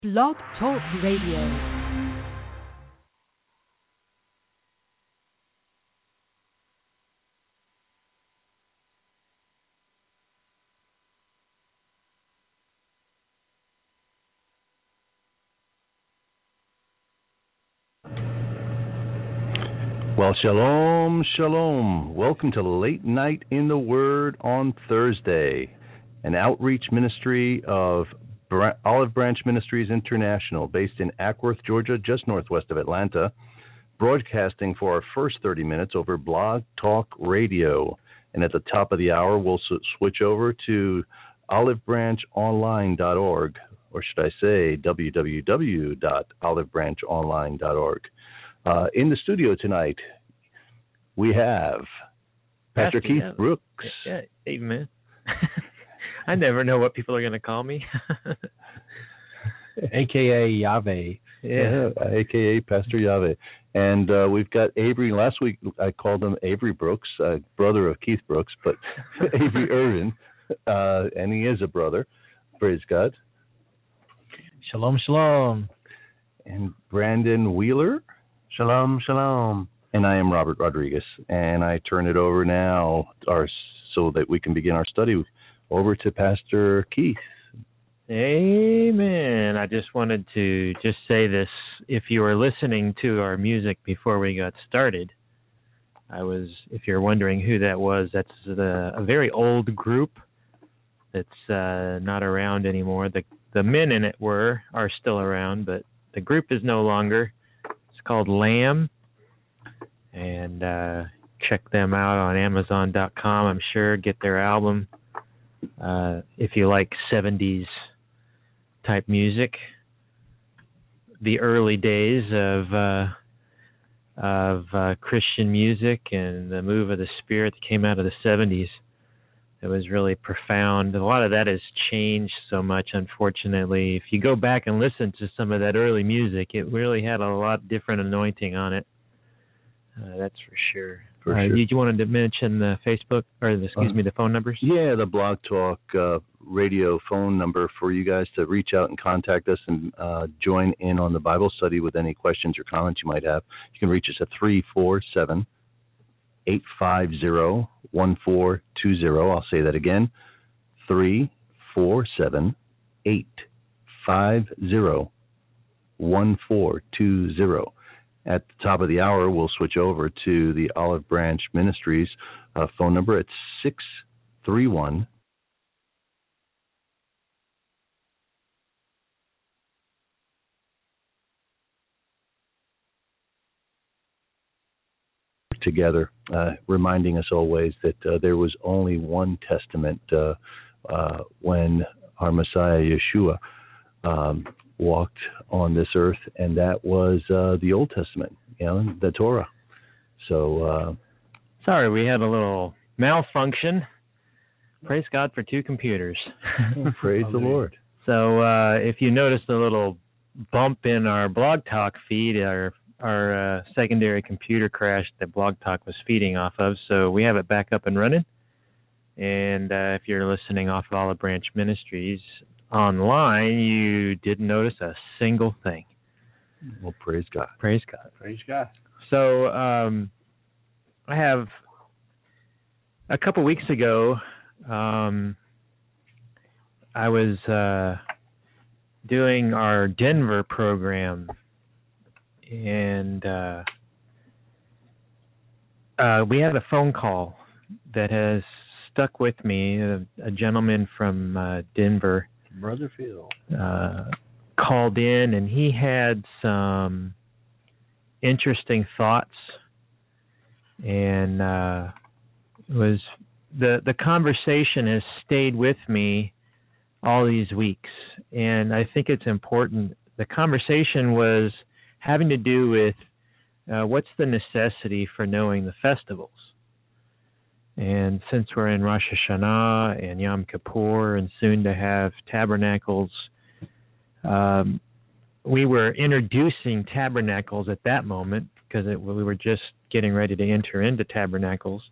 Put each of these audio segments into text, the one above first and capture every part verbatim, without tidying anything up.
Blog Talk Radio. Well, shalom, shalom. Welcome to Late Night in the Word on Thursday, an outreach ministry of Bra- Olive Branch Ministries International, based in Ackworth, Georgia, just northwest of Atlanta, broadcasting for our first thirty minutes over Blog Talk Radio. And at the top of the hour, we'll s- switch over to olive branch online dot org, or should I say w w w dot olive branch online dot org. Uh, in the studio tonight, we have Pastor, Pastor Keith yeah. Brooks. Yeah, amen. I never know what people are going to call me. A K A Yahweh. Yeah, A K A Pastor Yahweh. And uh, we've got Avery. Last week I called him Avery Brooks, uh, brother of Keith Brooks, but Avery Irvin, uh, and he is a brother. Praise God. Shalom, shalom. And Brandon Wheeler. Shalom, shalom. And I am Robert Rodriguez, and I turn it over now, our, so that we can begin our study, over to Pastor Keith. Amen. I just wanted to just say this. If you were listening to our music before we got started, I was, if you're wondering who that was, that's the, a very old group that's uh, not around anymore. The the men in it were, are still around, but the group is no longer. It's called Lamb, and uh, check them out on amazon dot com, I'm sure. Get their album. Uh, if you like seventies type music, the early days of uh, of uh, Christian music and the move of the Spirit that came out of the seventies, it was really profound. A lot of that has changed so much, unfortunately. If you go back and listen to some of that early music, it really had a lot different anointing on it. Uh, that's for sure. For uh, sure. You wanted to mention the Facebook, or the, excuse uh, me, the phone numbers? Yeah, the Blog Talk uh, radio phone number for you guys to reach out and contact us and uh, join in on the Bible study with any questions or comments you might have. You can reach us at three four seven, eight five zero, one four two zero. I'll say that again, three four seven, eight five zero, one four two zero. At the top of the hour, we'll switch over to the Olive Branch Ministries uh, phone number at six three one, together, uh, reminding us always that uh, there was only one testament uh, uh, when our Messiah, Yeshua, um, walked on this earth, and that was uh, the Old Testament, you know, the Torah. So, uh, sorry, we had a little malfunction. Praise God for two computers. Praise the Lord. So, uh, if you noticed a little bump in our Blog Talk feed, our our uh, secondary computer crashed that Blog Talk was feeding off of, so we have it back up and running. And uh, if you're listening off of Olive Branch Ministries online, you didn't notice a single thing. Well, praise God. Praise God. Praise God. So um, I have, a couple weeks ago, um, I was uh, doing our Denver program, and uh, uh, we had a phone call that has stuck with me. A, a gentleman from uh, Denver, Brother Phil, uh, called in, and he had some interesting thoughts, and uh, it was the the conversation has stayed with me all these weeks, and I think it's important. The conversation was having to do with uh, what's the necessity for knowing the festivals. And since we're in Rosh Hashanah and Yom Kippur and soon to have Tabernacles, um, we were introducing Tabernacles at that moment because it, we were just getting ready to enter into Tabernacles.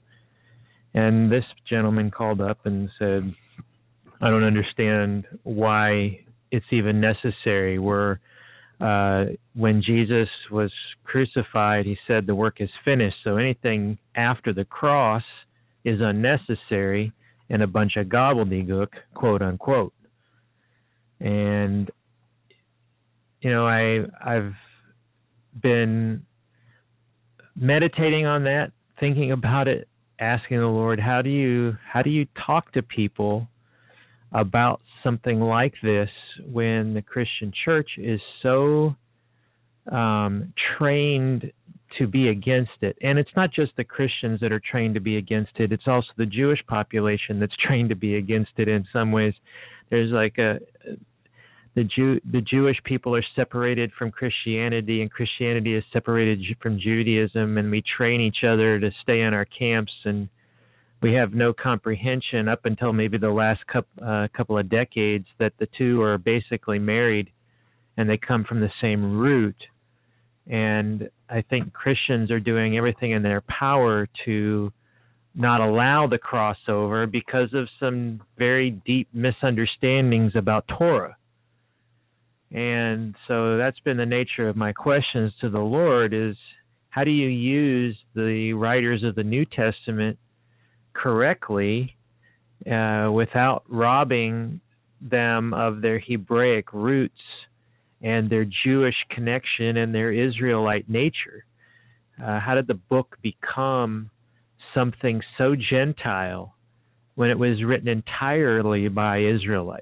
And this gentleman called up and said, I don't understand why it's even necessary. Where uh, when Jesus was crucified, he said the work is finished. So anything after the cross is unnecessary and a bunch of gobbledygook, quote unquote. And you know, I I've been meditating on that, thinking about it, asking the Lord, how do you how do you talk to people about something like this when the Christian church is so um, trained to be against it? And it's not just the Christians that are trained to be against it, it's also the Jewish population that's trained to be against it in some ways. There's like a the Jew the Jewish people are separated from Christianity, and Christianity is separated from Judaism, and we train each other to stay in our camps, and we have no comprehension up until maybe the last couple, uh, couple of decades that the two are basically married and they come from the same root. And I think Christians are doing everything in their power to not allow the crossover because of some very deep misunderstandings about Torah. And so that's been the nature of my questions to the Lord is, how do you use the writers of the New Testament correctly uh, without robbing them of their Hebraic roots and their Jewish connection and their Israelite nature? Uh, how did the book become something so Gentile when it was written entirely by Israelites?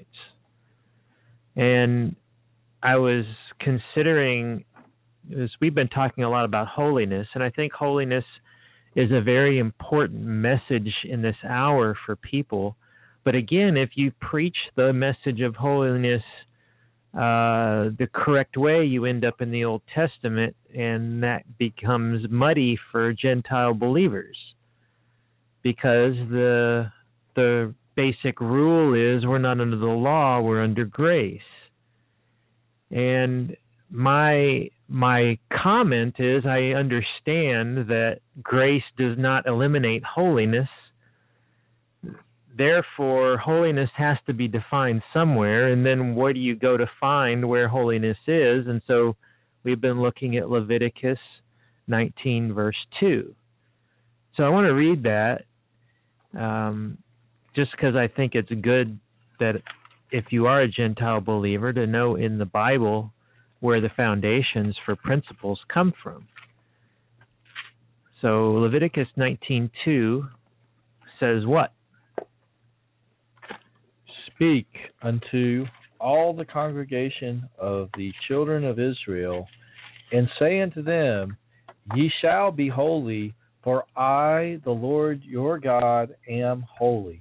And I was considering, as we've been talking a lot about holiness, and I think holiness is a very important message in this hour for people. But again, if you preach the message of holiness uh, the correct way, you end up in the Old Testament, and that becomes muddy for Gentile believers, because the the basic rule is we're not under the law, we're under grace. And my my comment is, I understand that grace does not eliminate holiness. Therefore, holiness has to be defined somewhere, and then where do you go to find where holiness is? And so we've been looking at Leviticus nineteen, verse two. So I want to read that um, just because I think it's good that if you are a Gentile believer, to know in the Bible where the foundations for principles come from. So Leviticus nineteen two says what? Speak unto all the congregation of the children of Israel, and say unto them, Ye shall be holy, for I, the Lord your God, am holy.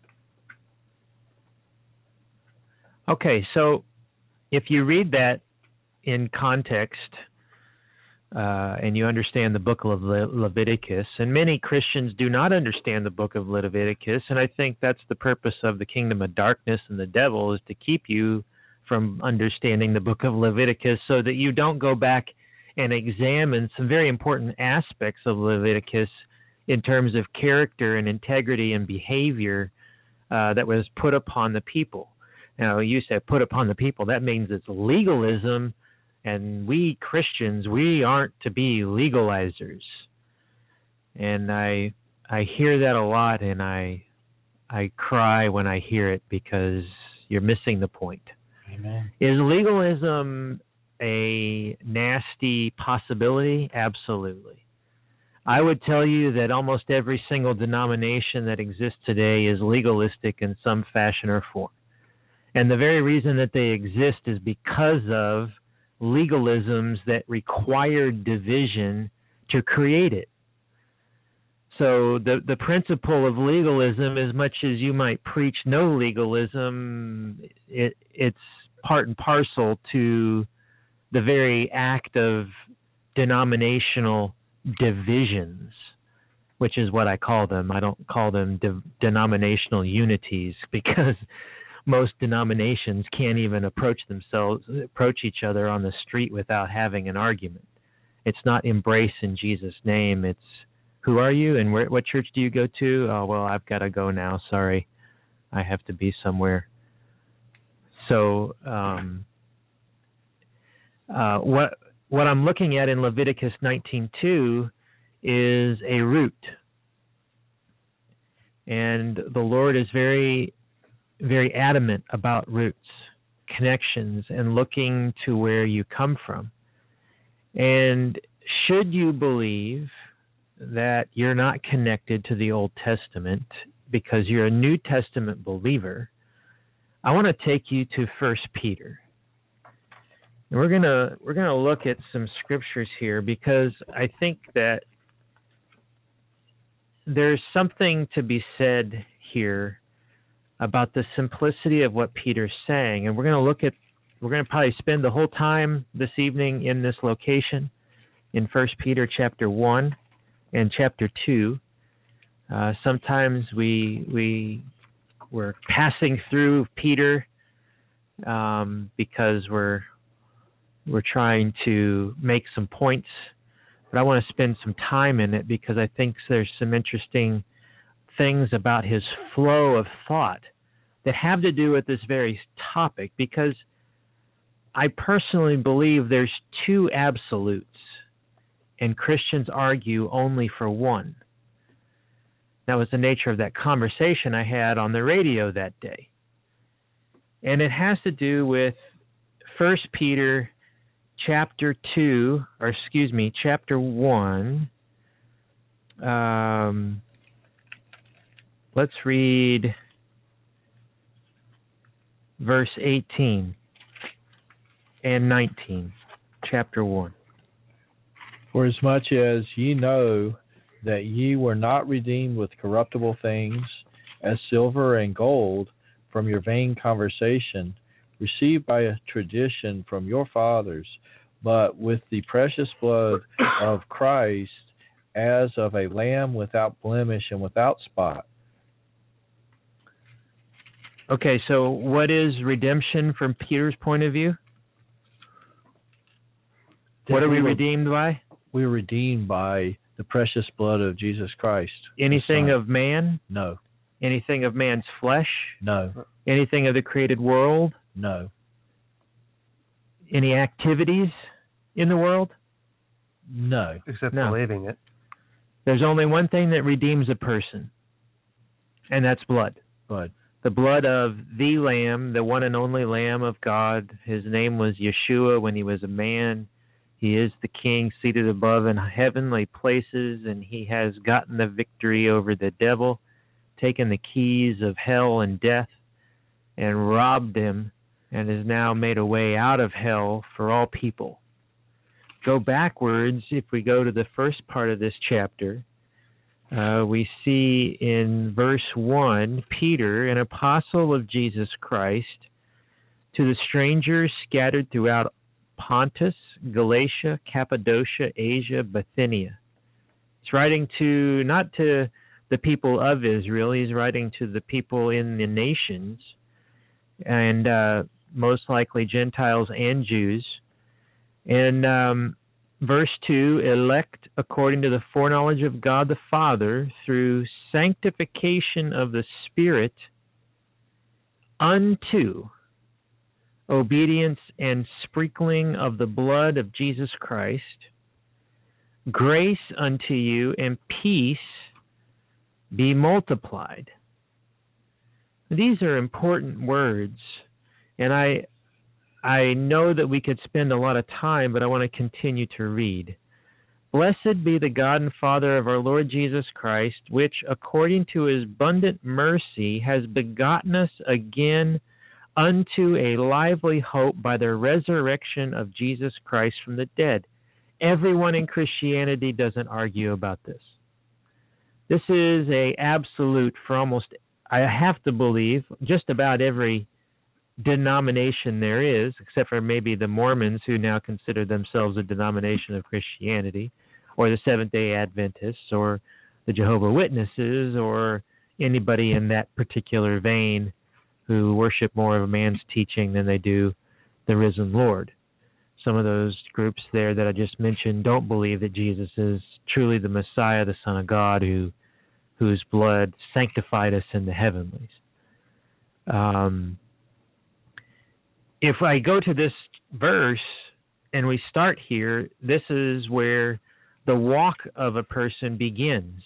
Okay, so if you read that in context, uh, and you understand the book of Le- Leviticus, and many Christians do not understand the book of Leviticus, and I think that's the purpose of the kingdom of darkness and the devil, is to keep you from understanding the book of Leviticus so that you don't go back and examine some very important aspects of Leviticus in terms of character and integrity and behavior uh, that was put upon the people. Now, you said put upon the people. That means it's legalism, and we Christians, we aren't to be legalizers. And I I hear that a lot, and I I cry when I hear it, because you're missing the point. Amen. Is legalism a nasty possibility? Absolutely. I would tell you that almost every single denomination that exists today is legalistic in some fashion or form. And the very reason that they exist is because of legalisms that required division to create it. So the the principle of legalism, as much as you might preach no legalism, it, it's part and parcel to the very act of denominational divisions, which is what I call them. I don't call them de- denominational unities, because most denominations can't even approach themselves, approach each other on the street without having an argument. It's not embrace in Jesus' name. It's, who are you and where, what church do you go to? Oh, well, I've got to go now. Sorry, I have to be somewhere. So um, uh, what what I'm looking at in Leviticus nineteen two is a root. And the Lord is very, very adamant about roots, connections, and looking to where you come from. And should you believe that you're not connected to the Old Testament because you're a New Testament believer, I want to take you to First Peter. And we're gonna we're gonna look at some scriptures here because I think that there's something to be said here about the simplicity of what Peter's saying, and we're going to look at, we're going to probably spend the whole time this evening in this location in First Peter chapter one and chapter two. Uh, sometimes we we we're passing through Peter um, because we're we're trying to make some points. But I want to spend some time in it because I think there's some interesting things about his flow of thought that have to do with this very topic, because I personally believe there's two absolutes, and Christians argue only for one. That was the nature of that conversation I had on the radio that day. And it has to do with First Peter chapter two, or excuse me, chapter one. Um, let's read verse eighteen and nineteen, chapter one. For as much as ye know that ye were not redeemed with corruptible things, as silver and gold, from your vain conversation, received by a tradition from your fathers, but with the precious blood of Christ, as of a lamb without blemish and without spot. Okay, so what is redemption from Peter's point of view? What are we redeemed by? We are redeemed by the precious blood of Jesus Christ. Anything of man? No. Anything of man's flesh? No. Anything of the created world? No. Any activities in the world? No. Except No. believing it. There's only one thing that redeems a person, and that's blood. Blood. The blood of the Lamb, the one and only Lamb of God. His name was Yeshua when he was a man. He is the King seated above in heavenly places, and he has gotten the victory over the devil, taken the keys of hell and death, and robbed him, and has now made a way out of hell for all people. Go backwards, if we go to the first part of this chapter, uh, we see in verse one, Peter, an apostle of Jesus Christ, to the strangers scattered throughout Pontus, Galatia, Cappadocia, Asia, Bithynia. He's writing to, not to the people of Israel, he's writing to the people in the nations, and uh, most likely Gentiles and Jews. And um, verse two, elect according to the foreknowledge of God the Father through sanctification of the Spirit unto obedience and sprinkling of the blood of Jesus Christ, grace unto you and peace be multiplied. These are important words, and I I know that we could spend a lot of time, but I want to continue to read. Blessed be the God and Father of our Lord Jesus Christ, which according to his abundant mercy has begotten us again unto a lively hope by the resurrection of Jesus Christ from the dead. Everyone in Christianity doesn't argue about this. This is a absolute for almost, I have to believe, just about every denomination there is, except for maybe the Mormons, who now consider themselves a denomination of Christianity, or the Seventh-day Adventists, or the Jehovah's Witnesses, or anybody in that particular vein who worship more of a man's teaching than they do the risen Lord. Some of those groups there that I just mentioned don't believe that Jesus is truly the Messiah, the Son of God, who whose blood sanctified us in the heavenlies. Um, if I go to this verse and we start here, this is where the walk of a person begins.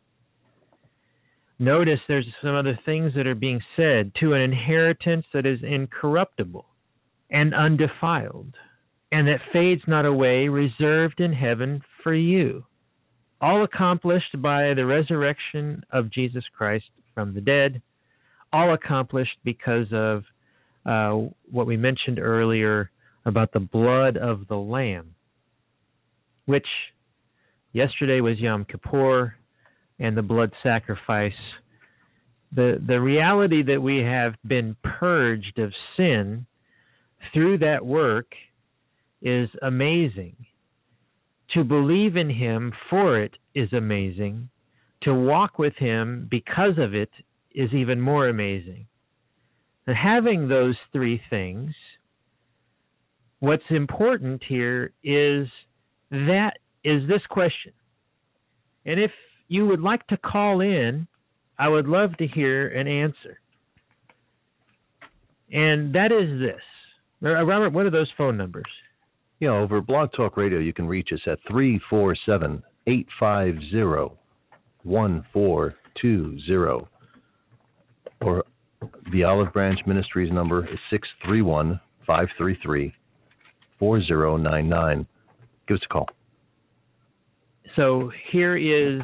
Notice there's some other things that are being said. To an inheritance that is incorruptible and undefiled, and that fades not away, reserved in heaven for you. All accomplished by the resurrection of Jesus Christ from the dead. All accomplished because of uh, what we mentioned earlier about the blood of the Lamb, which yesterday was Yom Kippur and the blood sacrifice. The, the reality that we have been purged of sin through that work is amazing. To believe in Him for it is amazing. To walk with Him because of it is even more amazing. And having those three things, what's important here is that is this question. And if you would like to call in, I would love to hear an answer. And that is this. Robert, what are those phone numbers? Yeah, over Blog Talk Radio, you can reach us at three four seven, eight five zero, one four two zero. Or the Olive Branch Ministries number is six three one, five three three, four zero nine nine. Give us a call. So here is,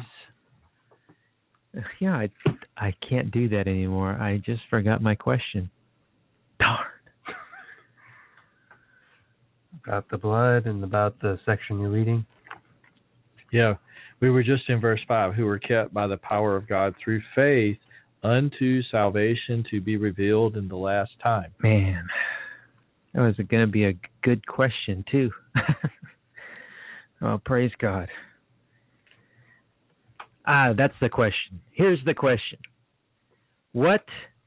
yeah, I, I can't do that anymore. I just forgot my question. Darn. About the blood and about the section you're reading? Yeah, we were just in verse five, who were kept by the power of God through faith unto salvation to be revealed in the last time. Man, that was going to be a good question, too. Oh, praise God. Ah, that's the question. Here's the question. What,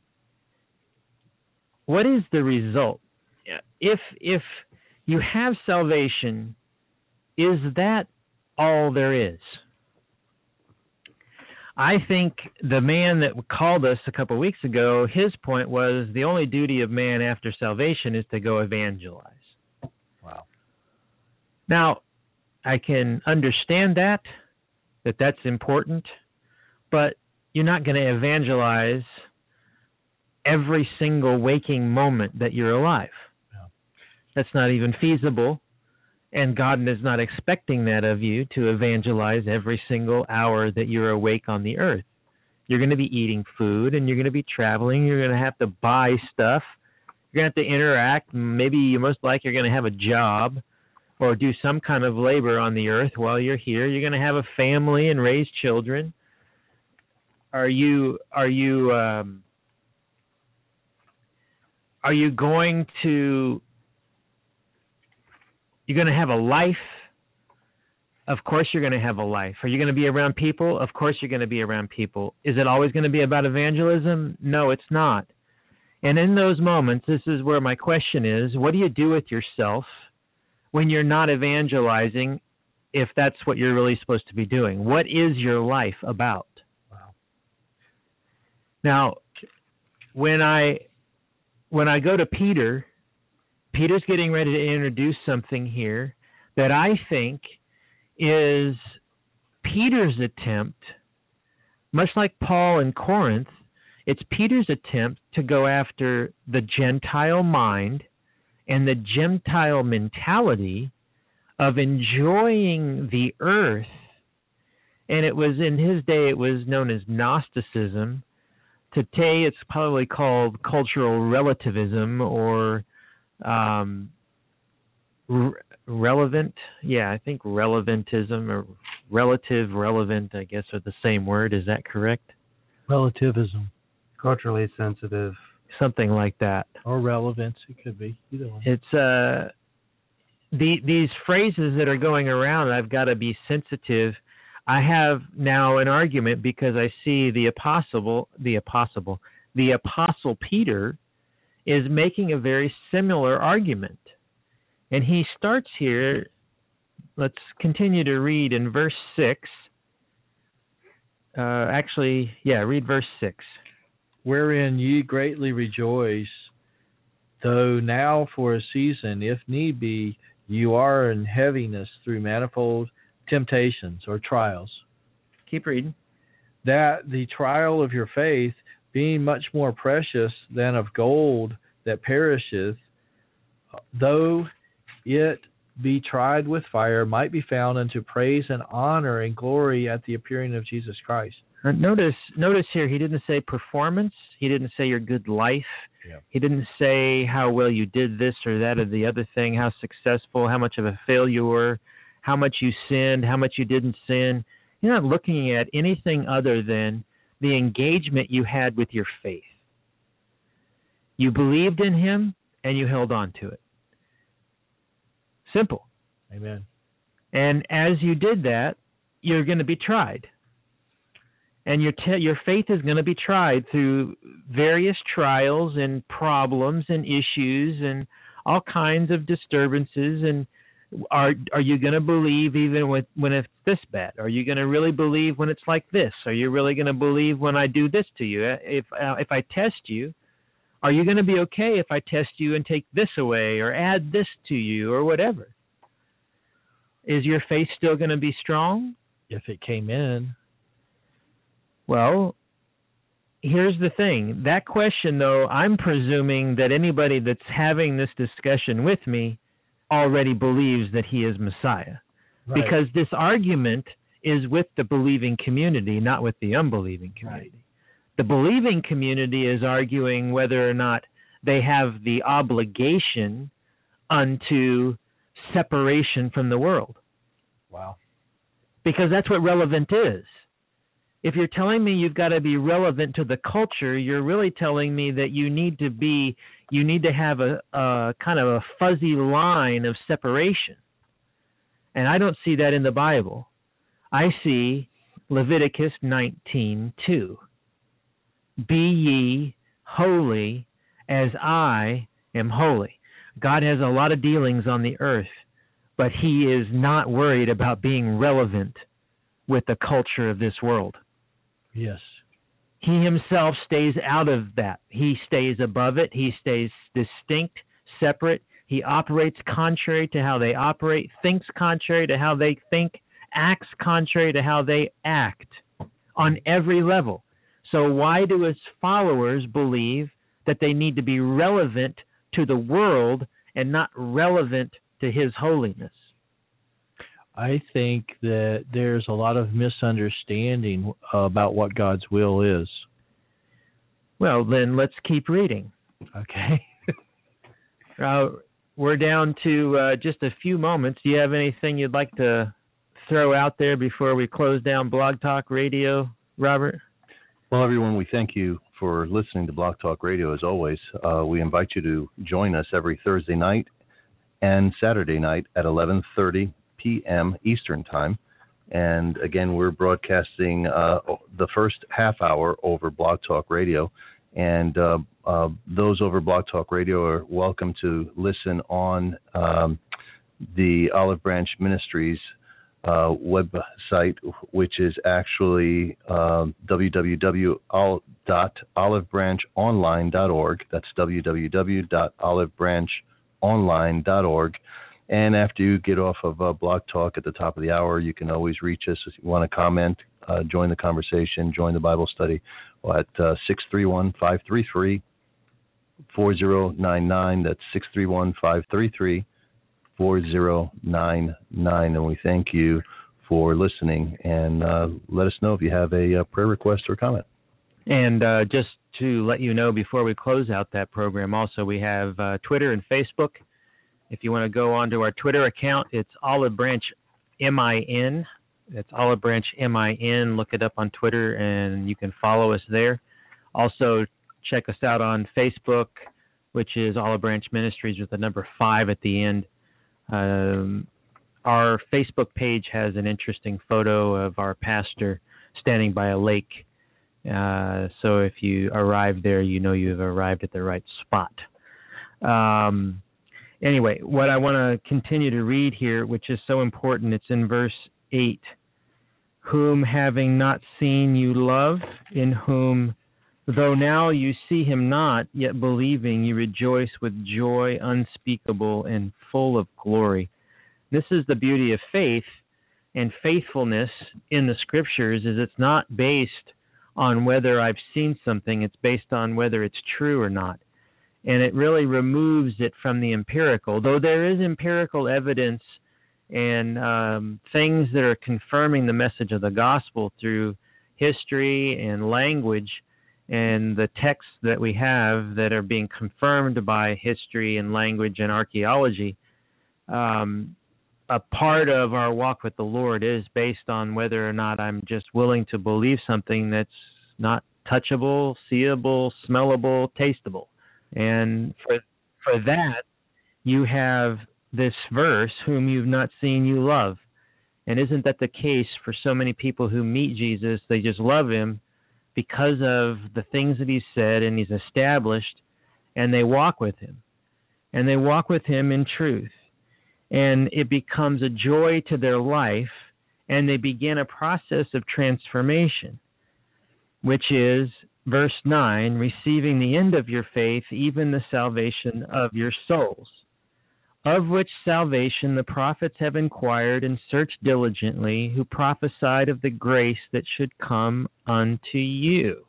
what is the result? If, if you have salvation, is that all there is? I think the man that called us a couple of weeks ago, his point was the only duty of man after salvation is to go evangelize. Wow. Now, I can understand that, that that's important, but you're not going to evangelize every single waking moment that you're alive. No. That's not even feasible, and God is not expecting that of you, to evangelize every single hour that you're awake on the earth. You're going to be eating food, and you're going to be traveling. You're going to have to buy stuff. You're going to have to interact. Maybe you most likely you're going to have a job or do some kind of labor on the earth while you're here. You're going to have a family and raise children. Are you are you um, are you going to you're going to have a life? Of course you're going to have a life. Are you going to be around people? Of course you're going to be around people. Is it always going to be about evangelism? No, it's not. And in those moments, this is where my question is, what do you do with yourself when you're not evangelizing, if that's what you're really supposed to be doing? What is your life about? Wow. Now, when I when I go to Peter, Peter's getting ready to introduce something here that I think is Peter's attempt, much like Paul in Corinth, it's Peter's attempt to go after the Gentile mind and the Gentile mentality of enjoying the earth. And it was, in his day, it was known as Gnosticism. Today, it's probably called cultural relativism or um, re- relevant. Yeah, I think relevantism or relative, relevant, I guess, are the same word. Is that correct? Relativism. Culturally sensitive. Something like that. Or relevance, it could be. Either one. It's uh, the, these phrases that are going around, I've got to be sensitive. I have now an argument because I see the apostle, the apostle, the apostle Peter is making a very similar argument. And he starts here, let's continue to read in verse six. Uh, actually, yeah, read verse six. Wherein ye greatly rejoice, though now for a season, if need be, you are in heaviness through manifold temptations or trials. Keep reading. That the trial of your faith, being much more precious than of gold that perisheth, though it be tried with fire, might be found unto praise and honor and glory at the appearing of Jesus Christ. Notice, notice here, he didn't say performance. He didn't say your good life. Yeah. He didn't say how well you did this or that or the other thing, how successful, how much of a failure you were, how much you sinned, how much you didn't sin. You're not looking at anything other than the engagement you had with your faith. You believed in him and you held on to it. Simple. Amen. And as you did that, you're going to be tried. And your te- your faith is going to be tried through various trials and problems and issues and all kinds of disturbances. And are are you going to believe even with, when it's this bad? Are you going to really believe when it's like this? Are you really going to believe when I do this to you? If uh, if I test you, are you going to be okay if I test you and take this away or add this to you or whatever? Is your faith still going to be strong? If it came in. Well, here's the thing. That question, though, I'm presuming that anybody that's having this discussion with me already believes that he is Messiah. Right. Because this argument is with the believing community, not with the unbelieving community. Right. The believing community is arguing whether or not they have the obligation unto separation from the world. Wow. Because that's what relevant is. If you're telling me you've got to be relevant to the culture, you're really telling me that you need to be, you need to have a, a kind of a fuzzy line of separation. And I don't see that in the Bible. I see Leviticus nineteen two. Be ye holy as I am holy. God has a lot of dealings on the earth, but he is not worried about being relevant with the culture of this world. Yes. He himself stays out of that. He stays above it. He stays distinct, separate. He operates contrary to how they operate, thinks contrary to how they think, acts contrary to how they act on every level. So why do his followers believe that they need to be relevant to the world and not relevant to his holiness? I think that there's a lot of misunderstanding about what God's will is. Well, then let's keep reading. Okay. uh, we're down to uh, just a few moments. Do you have anything you'd like to throw out there before we close down Blog Talk Radio, Robert? Well, everyone, we thank you for listening to Blog Talk Radio as always. Uh, we invite you to join us every Thursday night and Saturday night at eleven thirty p.m. Eastern Time. And again, we're broadcasting uh, the first half hour over Blog Talk Radio. And uh, uh, those over Blog Talk Radio are welcome to listen on um, the Olive Branch Ministries uh, website, which is actually uh, w w w dot olive branch online dot org. That's w w w dot olive branch online dot org. And after you get off of uh, Blog Talk at the top of the hour, you can always reach us if you want to comment, uh, join the conversation, join the Bible study at uh, six three one, five three three, four zero nine nine. That's six three one, five three three, four zero nine nine. And we thank you for listening. And uh, let us know if you have a, a prayer request or comment. And uh, just to let you know before we close out that program, also we have uh, Twitter and Facebook. If you want to go onto our Twitter account, it's Olive Branch M I N. That's Olive Branch M I N. Look it up on Twitter, and you can follow us there. Also, check us out on Facebook, which is Olive Branch Ministries with the number five at the end. Um, our Facebook page has an interesting photo of our pastor standing by a lake. Uh, so if you arrive there, you know you've arrived at the right spot. Um Anyway, what I want to continue to read here, which is so important, it's in verse eight. Whom having not seen you love, in whom Though now you see him not, yet believing you rejoice with joy unspeakable and full of glory. This is the beauty of faith and faithfulness in the Scriptures, is it's not based on whether I've seen something, it's based on whether it's true or not. And it really removes it from the empirical, though there is empirical evidence and um, things that are confirming the message of the gospel through history and language, and the texts that we have that are being confirmed by history and language and archaeology. Um, a part of our walk with the Lord is based on whether or not I'm just willing to believe something that's not touchable, seeable, smellable, tasteable. And for for that, you have this verse, whom you've not seen, you love. And isn't that the case for so many people who meet Jesus? They just love him because of the things that he's said and he's established, and they walk with him. And they walk with him in truth. And it becomes a joy to their life, and they begin a process of transformation, which is, verse nine, receiving the end of your faith, even the salvation of your souls, of which salvation the prophets have inquired and searched diligently, who prophesied of the grace that should come unto you.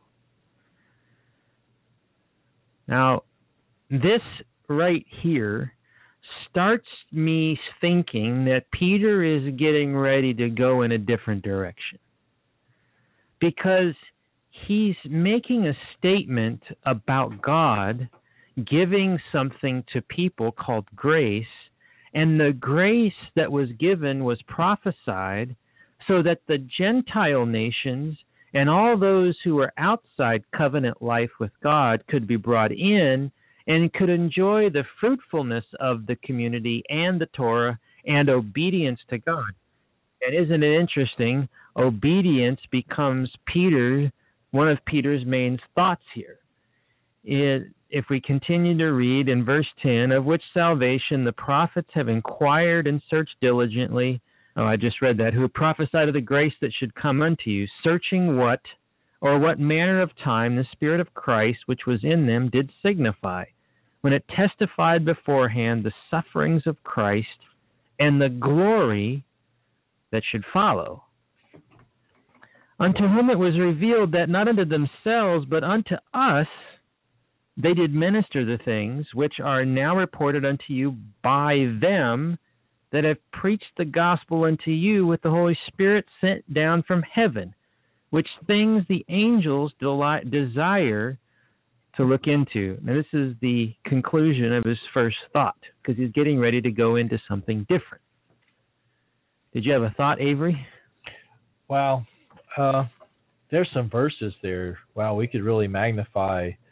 Now, this right here starts me thinking that Peter is getting ready to go in a different direction, because he's making a statement about God giving something to people called grace, and the grace that was given was prophesied so that the Gentile nations and all those who were outside covenant life with God could be brought in and could enjoy the fruitfulness of the community and the Torah and obedience to God. And isn't it interesting? Obedience becomes Peter, one of Peter's main thoughts here. It, if we continue to read in verse ten, of which salvation the prophets have inquired and searched diligently. Oh, I just read that. Who prophesied of the grace that should come unto you, searching what or what manner of time the Spirit of Christ which was in them did signify, when it testified beforehand the sufferings of Christ and the glory that should follow. Unto whom it was revealed that not unto themselves, but unto us, they did minister the things which are now reported unto you by them that have preached the gospel unto you with the Holy Spirit sent down from heaven, which things the angels deli- desire to look into. Now, this is the conclusion of his first thought, because he's getting ready to go into something different. Did you have a thought, Avery? Wow. Uh, there's some verses there. Wow, we could really magnify